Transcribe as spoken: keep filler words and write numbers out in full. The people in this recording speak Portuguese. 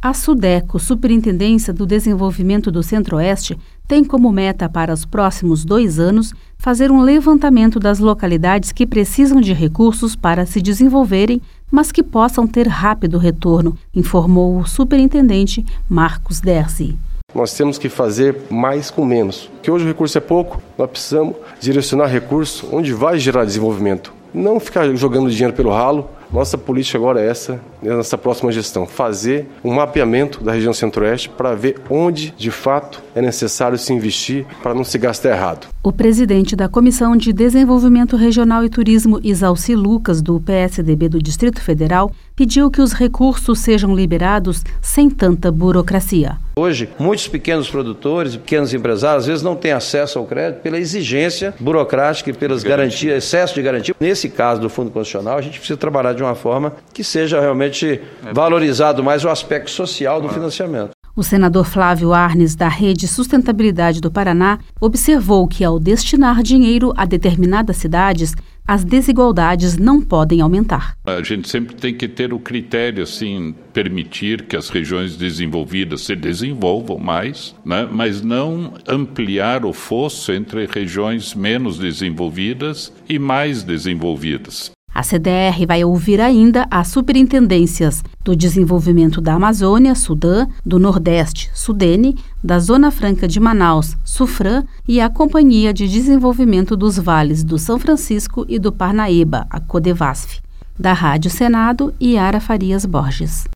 A SUDECO, Superintendência do Desenvolvimento do Centro-Oeste, tem como meta para os próximos dois anos fazer um levantamento das localidades que precisam de recursos para se desenvolverem, mas que possam ter rápido retorno, informou o superintendente Marcos Dersi. Nós temos que fazer mais com menos. Porque hoje o recurso é pouco, nós precisamos direcionar recursos onde vai gerar desenvolvimento. Não ficar jogando dinheiro pelo ralo. Nossa política agora é essa, nessa próxima gestão, fazer um mapeamento da região Centro-Oeste para ver onde, de fato, é necessário se investir para não se gastar errado. O presidente da Comissão de Desenvolvimento Regional e Turismo, Isalci Lucas, do P S D B do Distrito Federal, pediu que os recursos sejam liberados sem tanta burocracia. Hoje, muitos pequenos produtores e pequenos empresários, às vezes, não têm acesso ao crédito pela exigência burocrática e pelas garantias, excesso de garantia. Nesse caso do Fundo Constitucional, a gente precisa trabalhar de uma forma que seja realmente valorizado mais o aspecto social do financiamento. O senador Flávio Arnes, da Rede Sustentabilidade do Paraná, observou que, ao destinar dinheiro a determinadas cidades, as desigualdades não podem aumentar. A gente sempre tem que ter o critério, assim, permitir que as regiões desenvolvidas se desenvolvam mais, né? Mas não ampliar o fosso entre regiões menos desenvolvidas e mais desenvolvidas. A C D R vai ouvir ainda as superintendências do Desenvolvimento da Amazônia, SUDAM, do Nordeste, SUDENE, da Zona Franca de Manaus, SUFRAM, e a Companhia de Desenvolvimento dos Vales do São Francisco e do Parnaíba, a CODEVASF. Da Rádio Senado, Yara Farias Borges.